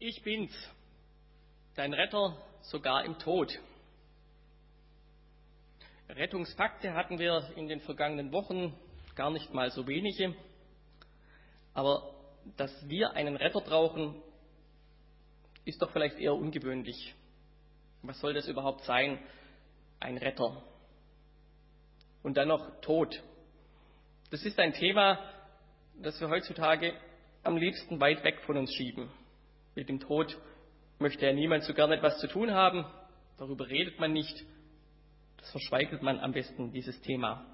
Ich bin's, dein Retter sogar im Tod. Rettungspakte hatten wir in den vergangenen Wochen gar nicht mal so wenige. Aber dass wir einen Retter brauchen, ist doch vielleicht eher ungewöhnlich. Was soll das überhaupt sein, ein Retter? Und dann noch Tod. Das ist ein Thema, das wir heutzutage am liebsten weit weg von uns schieben. Mit dem Tod möchte ja niemand so gern etwas zu tun haben. Darüber redet man nicht. Das verschweigt man am besten, dieses Thema.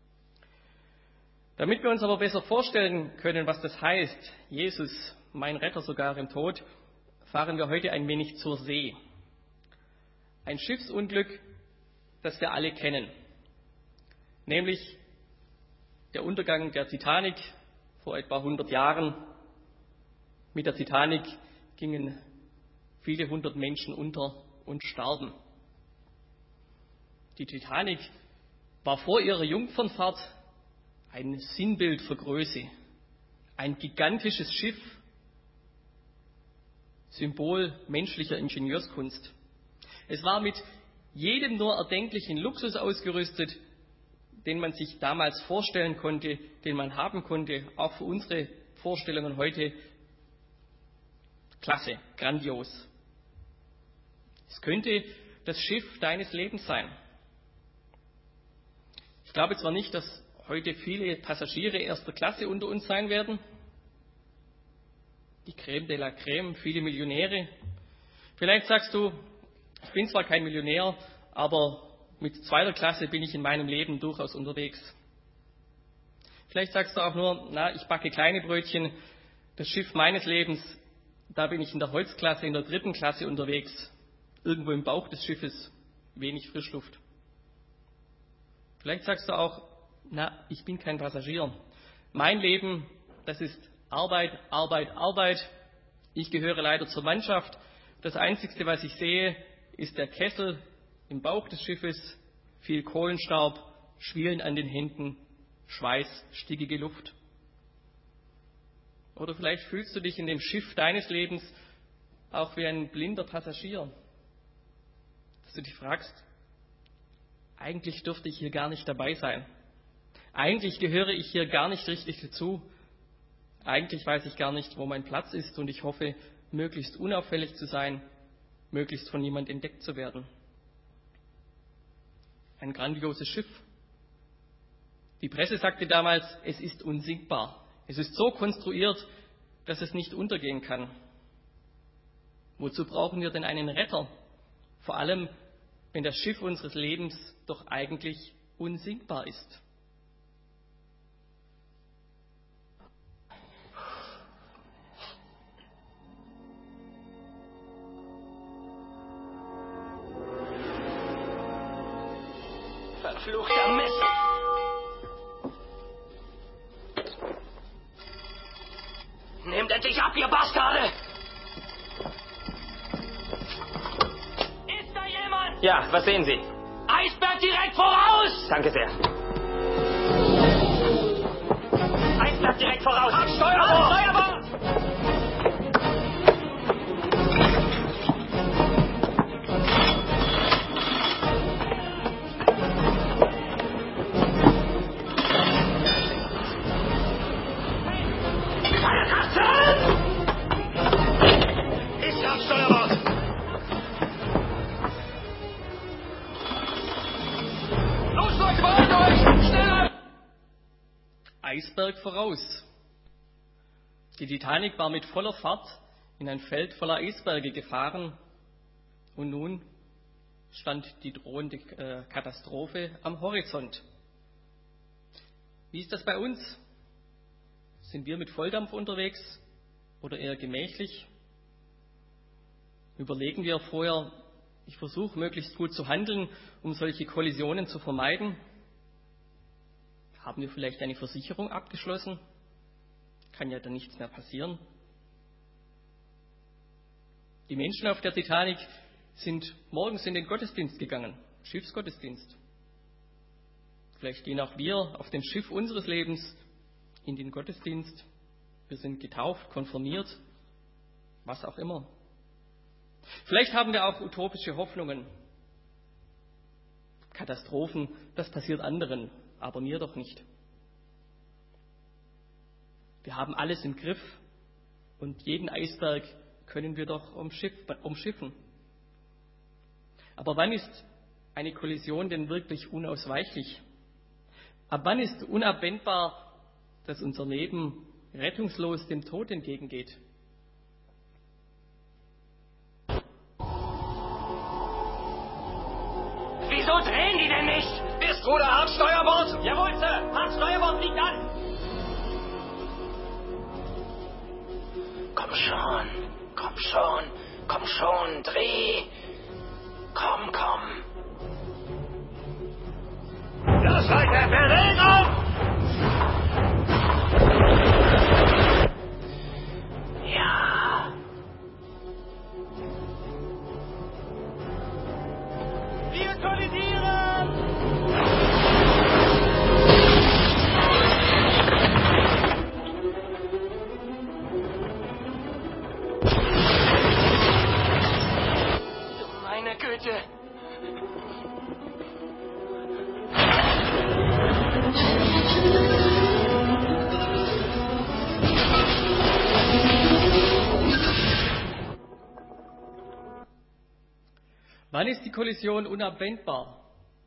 Damit wir uns aber besser vorstellen können, was das heißt, Jesus, mein Retter sogar im Tod, fahren wir heute ein wenig zur See. Ein Schiffsunglück, das wir alle kennen. Nämlich der Untergang der Titanic vor etwa 100 Jahren. Mit der Titanic gingen viele hundert Menschen unter und starben. Die Titanic war vor ihrer Jungfernfahrt ein Sinnbild für Größe, ein gigantisches Schiff, Symbol menschlicher Ingenieurskunst. Es war mit jedem nur erdenklichen Luxus ausgerüstet, den man sich damals vorstellen konnte, den man haben konnte, auch für unsere Vorstellungen heute. Klasse, grandios. Es könnte das Schiff deines Lebens sein. Ich glaube zwar nicht, dass heute viele Passagiere erster Klasse unter uns sein werden. Die Crème de la Crème, viele Millionäre. Vielleicht sagst du, ich bin zwar kein Millionär, aber mit zweiter Klasse bin ich in meinem Leben durchaus unterwegs. Vielleicht sagst du auch nur, ich backe kleine Brötchen. Das Schiff meines Lebens, da bin ich in der Holzklasse, in der 3. Klasse unterwegs. Irgendwo im Bauch des Schiffes, wenig Frischluft. Vielleicht sagst du auch, ich bin kein Passagier. Mein Leben, das ist Arbeit, Arbeit, Arbeit. Ich gehöre leider zur Mannschaft. Das Einzige, was ich sehe, ist der Kessel im Bauch des Schiffes, viel Kohlenstaub, Schwielen an den Händen, Schweiß, stickige Luft. Oder vielleicht fühlst du dich in dem Schiff deines Lebens auch wie ein blinder Passagier, dass du dich fragst, eigentlich dürfte ich hier gar nicht dabei sein. Eigentlich gehöre ich hier gar nicht richtig dazu. Eigentlich weiß ich gar nicht, wo mein Platz ist und ich hoffe, möglichst unauffällig zu sein, möglichst von niemand entdeckt zu werden. Ein grandioses Schiff. Die Presse sagte damals, es ist unsinkbar. Es ist so konstruiert, dass es nicht untergehen kann. Wozu brauchen wir denn einen Retter? Vor allem, wenn das Schiff unseres Lebens doch eigentlich unsinkbar ist. Verfluchter Mist! Nehmt endlich ab, ihr Bastarde! Ist da jemand? Ja, was sehen Sie? Eisberg direkt voraus! Danke sehr. Eisberg direkt voraus! Ab Steuerbord! Steuerbord! Ist am Steuerbord! Los, Leute, beeilt euch! Schneller! Eisberg voraus. Die Titanic war mit voller Fahrt in ein Feld voller Eisberge gefahren und nun stand die drohende Katastrophe am Horizont. Wie ist das bei uns? Sind wir mit Volldampf unterwegs oder eher gemächlich? Überlegen wir vorher, ich versuche möglichst gut zu handeln, um solche Kollisionen zu vermeiden? Haben wir vielleicht eine Versicherung abgeschlossen? Kann ja dann nichts mehr passieren. Die Menschen auf der Titanic sind morgens in den Gottesdienst gegangen, Schiffsgottesdienst. Vielleicht gehen auch wir auf dem Schiff unseres Lebens in den Gottesdienst. Wir sind getauft, konfirmiert, was auch immer. Vielleicht haben wir auch utopische Hoffnungen. Katastrophen, das passiert anderen, aber mir doch nicht. Wir haben alles im Griff und jeden Eisberg können wir doch umschiffen. Aber wann ist eine Kollision denn wirklich unausweichlich? Ab wann ist unabwendbar, dass unser Leben rettungslos dem Tod entgegengeht? Wieso drehen die denn nicht? Ist Ruder Hart Steuerbord? Jawohl, Sir. Hart Steuerbord liegt an. Komm schon, komm schon, komm schon, dreh. Komm, komm. Das Leute, Bewegung! Ja. Wir kollidieren! Du meine Güte. Wann ist die Kollision unabwendbar?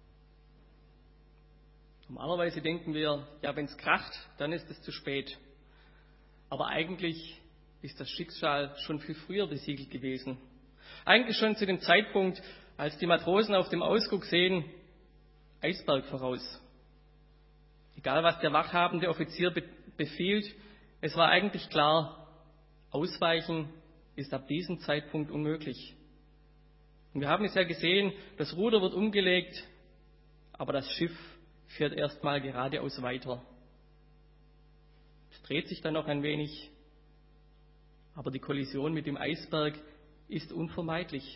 Normalerweise denken wir, ja, wenn es kracht, dann ist es zu spät. Aber eigentlich ist das Schicksal schon viel früher besiegelt gewesen. Eigentlich schon zu dem Zeitpunkt, als die Matrosen auf dem Ausguck sehen, Eisberg voraus. Egal, was der wachhabende Offizier befiehlt, es war eigentlich klar, ausweichen ist ab diesem Zeitpunkt unmöglich. Und wir haben es ja gesehen, das Ruder wird umgelegt, aber das Schiff fährt erstmal geradeaus weiter. Es dreht sich dann noch ein wenig, aber die Kollision mit dem Eisberg ist unvermeidlich.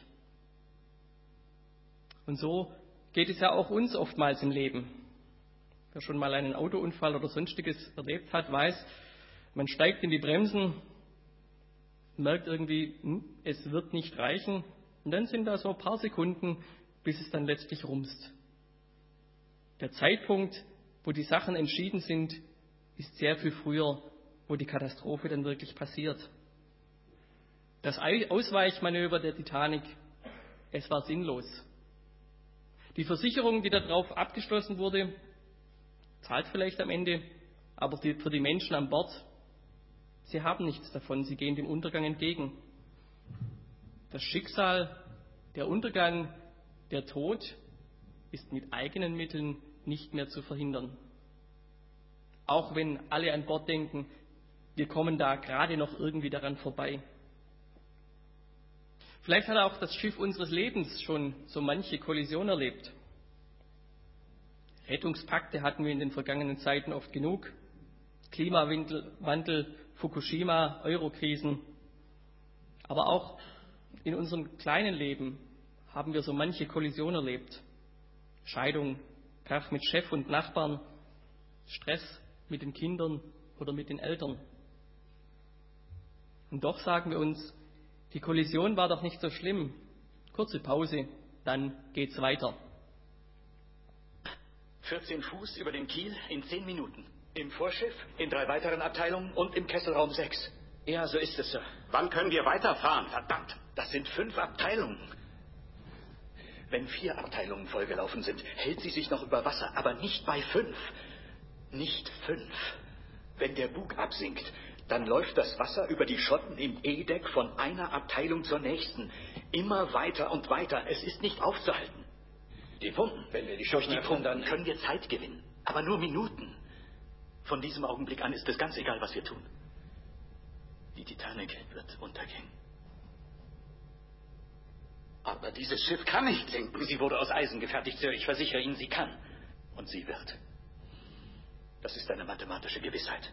Und so geht es ja auch uns oftmals im Leben. Wer schon mal einen Autounfall oder Sonstiges erlebt hat, weiß, man steigt in die Bremsen, merkt irgendwie, es wird nicht reichen. Und dann sind da so ein paar Sekunden, bis es dann letztlich rumst. Der Zeitpunkt, wo die Sachen entschieden sind, ist sehr viel früher, wo die Katastrophe dann wirklich passiert. Das Ausweichmanöver der Titanic, es war sinnlos. Die Versicherung, die darauf abgeschlossen wurde, zahlt vielleicht am Ende, aber für die Menschen an Bord, sie haben nichts davon, sie gehen dem Untergang entgegen. Das Schicksal, der Untergang, der Tod ist mit eigenen Mitteln nicht mehr zu verhindern. Auch wenn alle an Bord denken, wir kommen da gerade noch irgendwie daran vorbei. Vielleicht hat auch das Schiff unseres Lebens schon so manche Kollision erlebt. Rettungspakte hatten wir in den vergangenen Zeiten oft genug. Klimawandel, Fukushima, Eurokrisen. Aber auch in unserem kleinen Leben haben wir so manche Kollision erlebt. Scheidung, Krach mit Chef und Nachbarn, Stress mit den Kindern oder mit den Eltern. Und doch sagen wir uns, die Kollision war doch nicht so schlimm. Kurze Pause, dann geht's weiter. 14 Fuß über den Kiel in 10 Minuten. Im Vorschiff, in 3 weiteren Abteilungen und im Kesselraum 6. Ja, so ist es, Sir. Wann können wir weiterfahren? Verdammt, das sind 5 Abteilungen. Wenn 4 Abteilungen vollgelaufen sind, hält sie sich noch über Wasser, aber nicht bei 5. Nicht 5. Wenn der Bug absinkt, dann läuft das Wasser über die Schotten im E-Deck von einer Abteilung zur nächsten. Immer weiter und weiter. Es ist nicht aufzuhalten. Die Pumpen, wenn wir die Durch Schotten die öffnen, Pumpen können wir Zeit gewinnen. Aber nur Minuten. Von diesem Augenblick an ist es ganz egal, was wir tun. Die Titanic wird untergehen. Aber dieses Schiff kann nicht sinken. Sie wurde aus Eisen gefertigt, Sir. Ich versichere Ihnen, sie kann. Und sie wird. Das ist eine mathematische Gewissheit.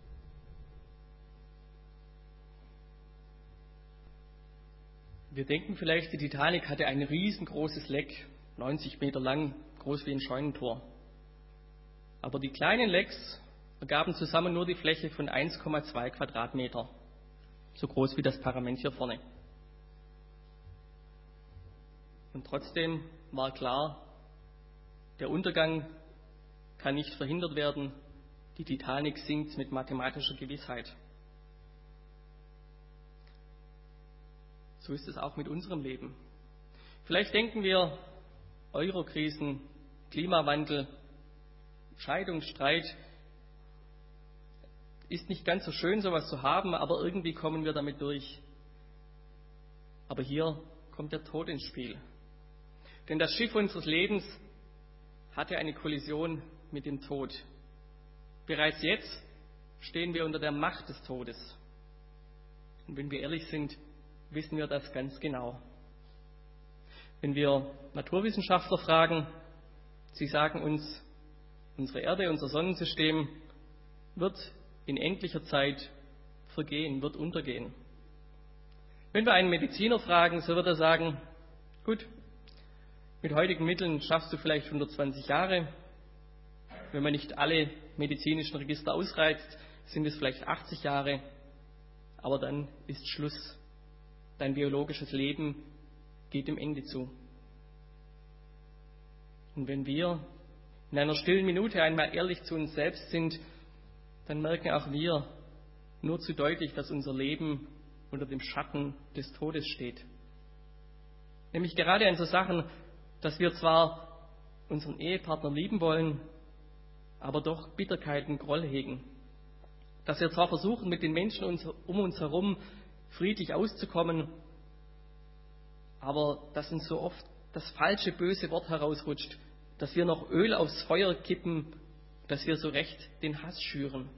Wir denken vielleicht, die Titanic hatte ein riesengroßes Leck, 90 Meter lang, groß wie ein Scheunentor. Aber die kleinen Lecks ergaben zusammen nur die Fläche von 1,2 Quadratmeter, so groß wie das Parlament hier vorne. Und trotzdem war klar, der Untergang kann nicht verhindert werden. Die Titanic sinkt mit mathematischer Gewissheit. So ist es auch mit unserem Leben. Vielleicht denken wir, Eurokrisen, Klimawandel, Scheidungsstreit, ist nicht ganz so schön, sowas zu haben, aber irgendwie kommen wir damit durch. Aber hier kommt der Tod ins Spiel. Denn das Schiff unseres Lebens hatte eine Kollision mit dem Tod. Bereits jetzt stehen wir unter der Macht des Todes. Und wenn wir ehrlich sind, wissen wir das ganz genau. Wenn wir Naturwissenschaftler fragen, sie sagen uns, unsere Erde, unser Sonnensystem wird in endlicher Zeit vergehen, wird untergehen. Wenn wir einen Mediziner fragen, so wird er sagen, gut, mit heutigen Mitteln schaffst du vielleicht 120 Jahre. Wenn man nicht alle medizinischen Register ausreizt, sind es vielleicht 80 Jahre. Aber dann ist Schluss. Dein biologisches Leben geht dem Ende zu. Und wenn wir in einer stillen Minute einmal ehrlich zu uns selbst sind, dann merken auch wir nur zu deutlich, dass unser Leben unter dem Schatten des Todes steht. Nämlich gerade an so Sachen, dass wir zwar unseren Ehepartner lieben wollen, aber doch Bitterkeit und Groll hegen. Dass wir zwar versuchen, mit den Menschen um uns herum friedlich auszukommen, aber dass uns so oft das falsche, böse Wort herausrutscht, dass wir noch Öl aufs Feuer kippen, dass wir so recht den Hass schüren.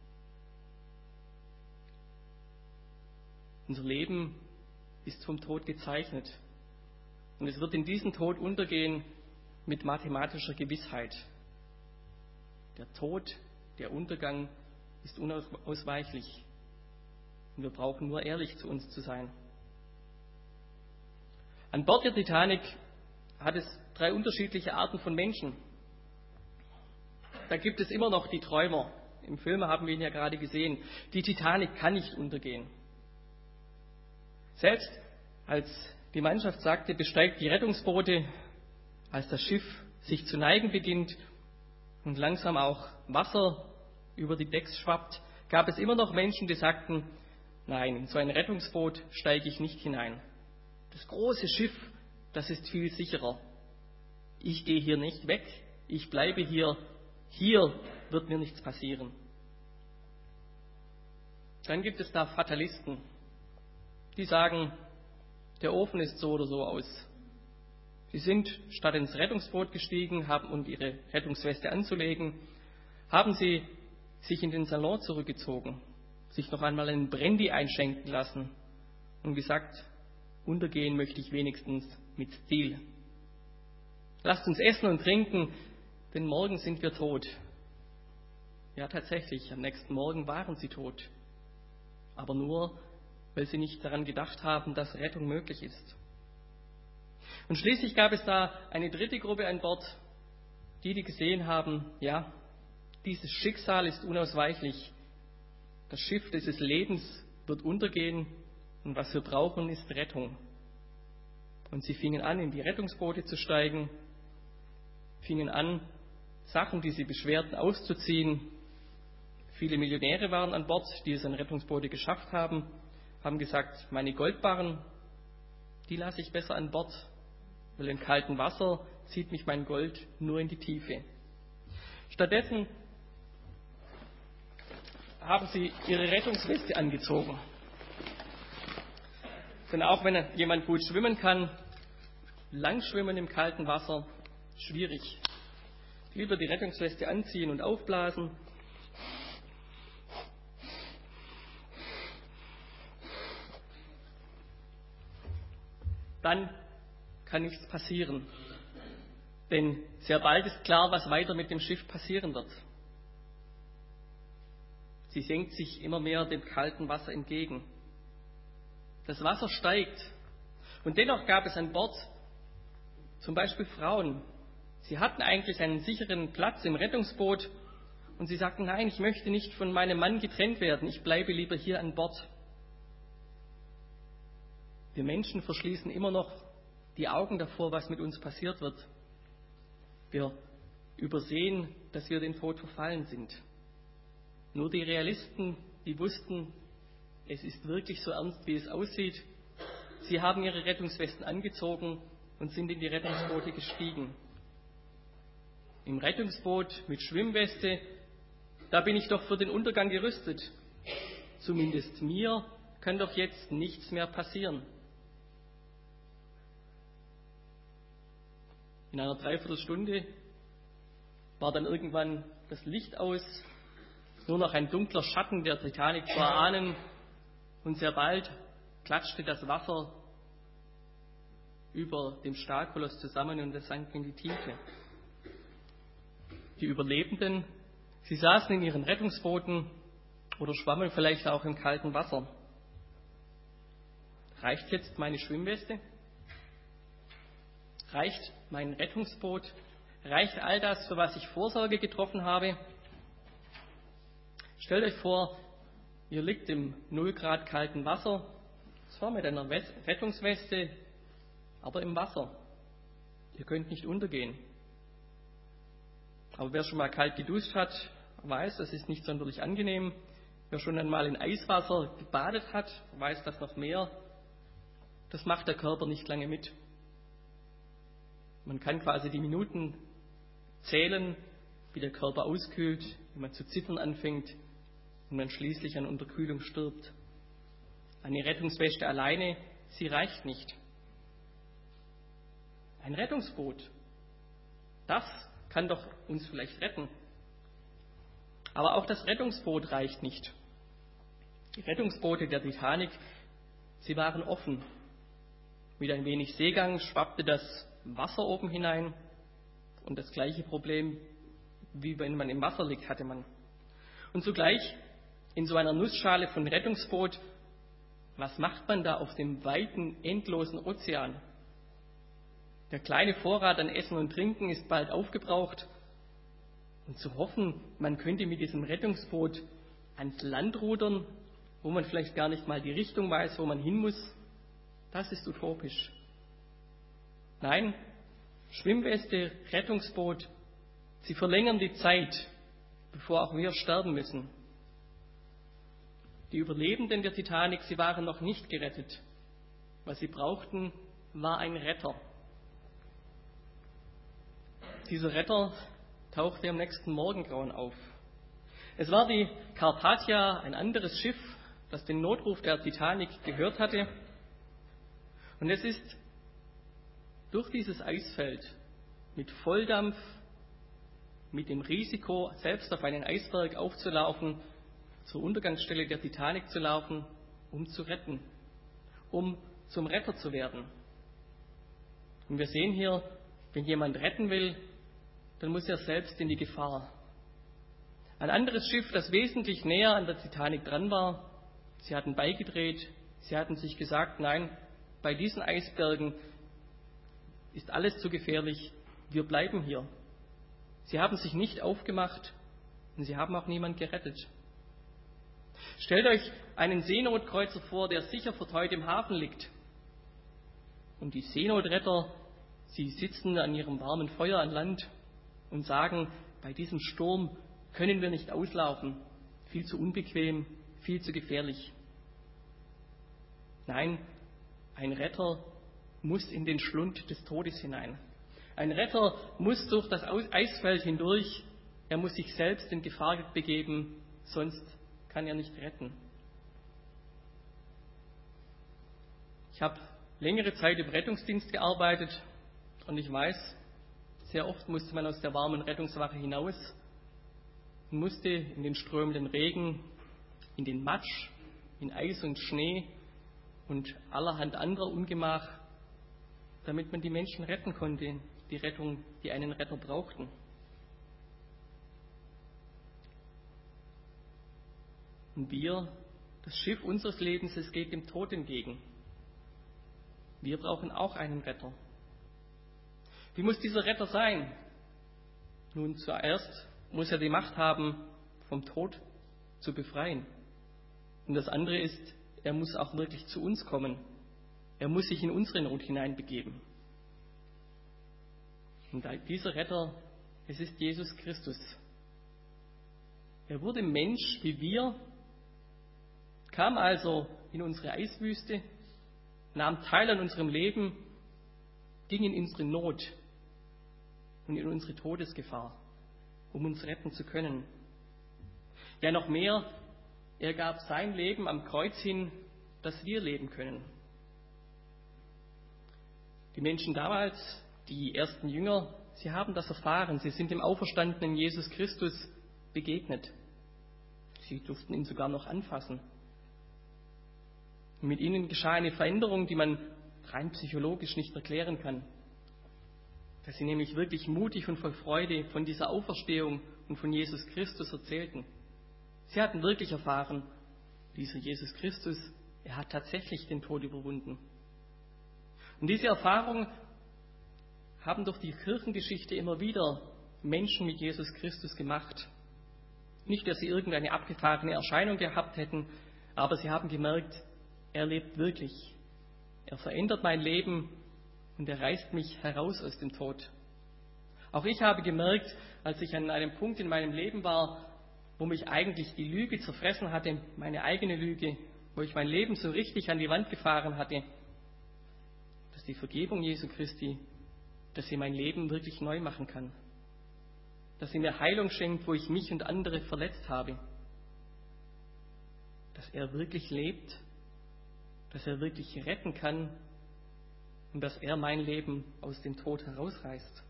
Unser Leben ist vom Tod gezeichnet. Und es wird in diesen Tod untergehen mit mathematischer Gewissheit. Der Tod, der Untergang ist unausweichlich. Und wir brauchen nur ehrlich zu uns zu sein. An Bord der Titanic hat es 3 unterschiedliche Arten von Menschen. Da gibt es immer noch die Träumer. Im Film haben wir ihn ja gerade gesehen. Die Titanic kann nicht untergehen. Selbst als die Mannschaft sagte, besteigt die Rettungsboote, als das Schiff sich zu neigen beginnt und langsam auch Wasser über die Decks schwappt, gab es immer noch Menschen, die sagten, nein, in so ein Rettungsboot steige ich nicht hinein. Das große Schiff, das ist viel sicherer. Ich gehe hier nicht weg, ich bleibe hier. Hier wird mir nichts passieren. Dann gibt es da Fatalisten, die sagen, der Ofen ist so oder so aus. Sie sind statt ins Rettungsboot gestiegen, um ihre Rettungsweste anzulegen, haben sie sich in den Salon zurückgezogen, sich noch einmal einen Brandy einschenken lassen und gesagt, untergehen möchte ich wenigstens mit Stil. Lasst uns essen und trinken, denn morgen sind wir tot. Ja, tatsächlich, am nächsten Morgen waren sie tot. Aber nur, weil sie nicht daran gedacht haben, dass Rettung möglich ist. Und schließlich gab es da eine dritte Gruppe an Bord, die gesehen haben, ja, dieses Schicksal ist unausweichlich. Das Schiff dieses Lebens wird untergehen und was wir brauchen, ist Rettung. Und sie fingen an, in die Rettungsboote zu steigen, fingen an, Sachen, die sie beschwerten, auszuziehen. Viele Millionäre waren an Bord, die es an Rettungsboote geschafft haben, haben gesagt, meine Goldbarren, die lasse ich besser an Bord, weil im kalten Wasser zieht mich mein Gold nur in die Tiefe. Stattdessen haben sie ihre Rettungsweste angezogen. Denn auch wenn jemand gut schwimmen kann, Langschwimmen im kalten Wasser, schwierig. Lieber die Rettungsweste anziehen und aufblasen. Dann kann nichts passieren. Denn sehr bald ist klar, was weiter mit dem Schiff passieren wird. Sie senkt sich immer mehr dem kalten Wasser entgegen. Das Wasser steigt. Und dennoch gab es an Bord zum Beispiel Frauen. Sie hatten eigentlich einen sicheren Platz im Rettungsboot und sie sagten, nein, ich möchte nicht von meinem Mann getrennt werden, ich bleibe lieber hier an Bord. Wir Menschen verschließen immer noch die Augen davor, was mit uns passiert wird. Wir übersehen, dass wir den Tod verfallen sind. Nur die Realisten, die wussten, es ist wirklich so ernst, wie es aussieht. Sie haben ihre Rettungswesten angezogen und sind in die Rettungsboote gestiegen. Im Rettungsboot mit Schwimmweste, da bin ich doch für den Untergang gerüstet. Zumindest mir kann doch jetzt nichts mehr passieren. In einer Dreiviertelstunde war dann irgendwann das Licht aus, nur noch ein dunkler Schatten der Titanic zu erahnen, und sehr bald klatschte das Wasser über dem Stahlkoloss zusammen und es sank in die Tiefe. Die Überlebenden, sie saßen in ihren Rettungsbooten oder schwammen vielleicht auch im kalten Wasser. Reicht jetzt meine Schwimmweste? Reicht mein Rettungsboot? Reicht all das, für was ich Vorsorge getroffen habe? Stellt euch vor, ihr liegt im 0 Grad kalten Wasser, zwar mit einer Rettungsweste, aber im Wasser. Ihr könnt nicht untergehen. Aber wer schon mal kalt geduscht hat, weiß, das ist nicht sonderlich angenehm. Wer schon einmal in Eiswasser gebadet hat, weiß das noch mehr. Das macht der Körper nicht lange mit. Man kann quasi die Minuten zählen, wie der Körper auskühlt, wie man zu zittern anfängt und man schließlich an Unterkühlung stirbt. Eine Rettungsweste alleine, sie reicht nicht. Ein Rettungsboot, das kann doch uns vielleicht retten. Aber auch das Rettungsboot reicht nicht. Die Rettungsboote der Titanic, sie waren offen. Mit ein wenig Seegang schwappte das Wasser oben hinein und das gleiche Problem, wie wenn man im Wasser liegt, hatte man. Und zugleich in so einer Nussschale von Rettungsboot, was macht man da auf dem weiten, endlosen Ozean? Der kleine Vorrat an Essen und Trinken ist bald aufgebraucht. Und zu hoffen, man könnte mit diesem Rettungsboot ans Land rudern, wo man vielleicht gar nicht mal die Richtung weiß, wo man hin muss, das ist utopisch. Nein, Schwimmweste, Rettungsboot, sie verlängern die Zeit, bevor auch wir sterben müssen. Die Überlebenden der Titanic, sie waren noch nicht gerettet. Was sie brauchten, war ein Retter. Dieser Retter tauchte am nächsten Morgengrauen auf. Es war die Carpathia, ein anderes Schiff, das den Notruf der Titanic gehört hatte. Und es ist durch dieses Eisfeld mit Volldampf, mit dem Risiko, selbst auf einen Eisberg aufzulaufen, zur Untergangsstelle der Titanic zu laufen, um zu retten, um zum Retter zu werden. Und wir sehen hier, wenn jemand retten will, dann muss er selbst in die Gefahr. Ein anderes Schiff, das wesentlich näher an der Titanic dran war, sie hatten beigedreht, sie hatten sich gesagt, nein, bei diesen Eisbergen ist alles zu gefährlich, wir bleiben hier. Sie haben sich nicht aufgemacht und sie haben auch niemand gerettet. Stellt euch einen Seenotkreuzer vor, der sicher verteut im Hafen liegt. Und die Seenotretter, sie sitzen an ihrem warmen Feuer an Land und sagen, bei diesem Sturm können wir nicht auslaufen, viel zu unbequem, viel zu gefährlich. Nein, ein Retter muss in den Schlund des Todes hinein. Ein Retter muss durch das Eisfeld hindurch, er muss sich selbst in Gefahr begeben, sonst kann er nicht retten. Ich habe längere Zeit im Rettungsdienst gearbeitet und ich weiß, sehr oft musste man aus der warmen Rettungswache hinaus und musste in den strömenden Regen, in den Matsch, in Eis und Schnee und allerhand anderer Ungemach, damit man die Menschen retten konnte, die Rettung, die einen Retter brauchten. Und wir, das Schiff unseres Lebens, es geht dem Tod entgegen. Wir brauchen auch einen Retter. Wie muss dieser Retter sein? Nun, zuerst muss er die Macht haben, vom Tod zu befreien. Und das andere ist, er muss auch wirklich zu uns kommen. Er muss sich in unsere Not hineinbegeben. Und dieser Retter, es ist Jesus Christus. Er wurde Mensch wie wir, kam also in unsere Eiswüste, nahm teil an unserem Leben, ging in unsere Not und in unsere Todesgefahr, um uns retten zu können. Ja, noch mehr, er gab sein Leben am Kreuz hin, dass wir leben können. Die Menschen damals, die ersten Jünger, sie haben das erfahren. Sie sind dem auferstandenen Jesus Christus begegnet. Sie durften ihn sogar noch anfassen. Und mit ihnen geschah eine Veränderung, die man rein psychologisch nicht erklären kann. Dass sie nämlich wirklich mutig und voll Freude von dieser Auferstehung und von Jesus Christus erzählten. Sie hatten wirklich erfahren, dieser Jesus Christus, er hat tatsächlich den Tod überwunden. Und diese Erfahrung haben durch die Kirchengeschichte immer wieder Menschen mit Jesus Christus gemacht. Nicht, dass sie irgendeine abgefahrene Erscheinung gehabt hätten, aber sie haben gemerkt, er lebt wirklich. Er verändert mein Leben und er reißt mich heraus aus dem Tod. Auch ich habe gemerkt, als ich an einem Punkt in meinem Leben war, wo mich eigentlich die Lüge zerfressen hatte, meine eigene Lüge, wo ich mein Leben so richtig an die Wand gefahren hatte, dass die Vergebung Jesu Christi, dass sie mein Leben wirklich neu machen kann. Dass sie mir Heilung schenkt, wo ich mich und andere verletzt habe. Dass er wirklich lebt, dass er wirklich retten kann und dass er mein Leben aus dem Tod herausreißt.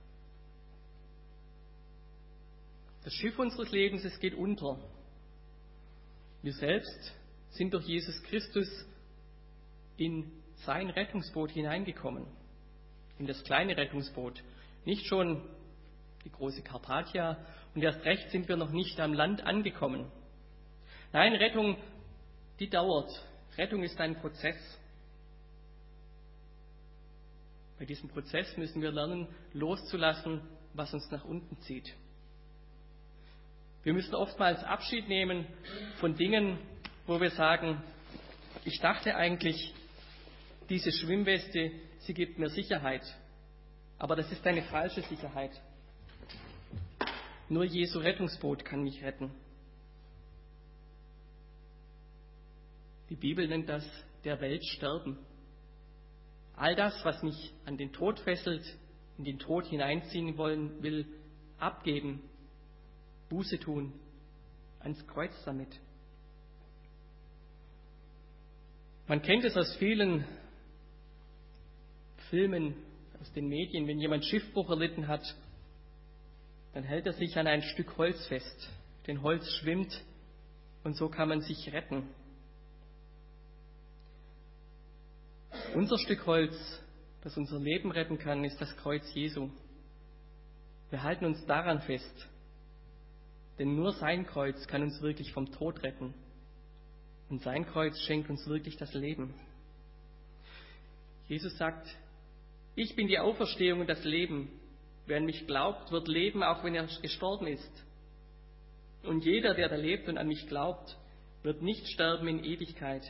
Das Schiff unseres Lebens, es geht unter. Wir selbst sind durch Jesus Christus in sein Rettungsboot hineingekommen. In das kleine Rettungsboot. Nicht schon die große Carpathia und erst recht sind wir noch nicht am Land angekommen. Nein, Rettung, die dauert. Rettung ist ein Prozess. Bei diesem Prozess müssen wir lernen, loszulassen, was uns nach unten zieht. Wir müssen oftmals Abschied nehmen von Dingen, wo wir sagen, ich dachte eigentlich, diese Schwimmweste, sie gibt mir Sicherheit. Aber das ist eine falsche Sicherheit. Nur Jesu Rettungsboot kann mich retten. Die Bibel nennt das der Welt sterben. All das, was mich an den Tod fesselt, in den Tod hineinziehen wollen will, abgeben, Buße tun, ans Kreuz damit. Man kennt es aus vielen Filmen, aus den Medien, wenn jemand Schiffbruch erlitten hat, dann hält er sich an ein Stück Holz fest. Denn Holz schwimmt und so kann man sich retten. Unser Stück Holz, das unser Leben retten kann, ist das Kreuz Jesu. Wir halten uns daran fest, denn nur sein Kreuz kann uns wirklich vom Tod retten. Und sein Kreuz schenkt uns wirklich das Leben. Jesus sagt, ich bin die Auferstehung und das Leben. Wer an mich glaubt, wird leben, auch wenn er gestorben ist. Und jeder, der da lebt und an mich glaubt, wird nicht sterben in Ewigkeit.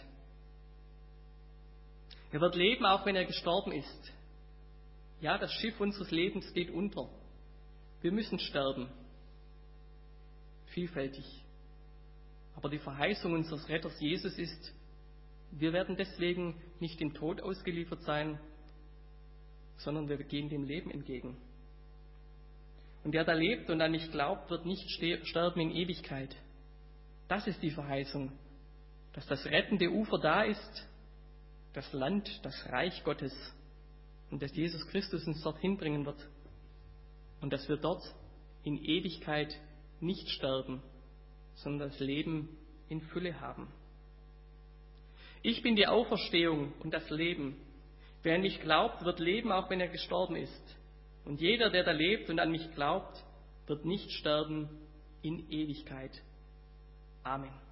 Er wird leben, auch wenn er gestorben ist. Ja, das Schiff unseres Lebens geht unter. Wir müssen sterben. Vielfältig. Aber die Verheißung unseres Retters Jesus ist, wir werden deswegen nicht dem Tod ausgeliefert sein, sondern wir gehen dem Leben entgegen. Und der da lebt und an mich glaubt, wird nicht sterben in Ewigkeit. Das ist die Verheißung, dass das rettende Ufer da ist, das Land, das Reich Gottes und dass Jesus Christus uns dorthin bringen wird und dass wir dort in Ewigkeit nicht sterben, sondern das Leben in Fülle haben. Ich bin die Auferstehung und das Leben. Wer an mich glaubt, wird leben, auch wenn er gestorben ist. Und jeder, der da lebt und an mich glaubt, wird nicht sterben in Ewigkeit. Amen.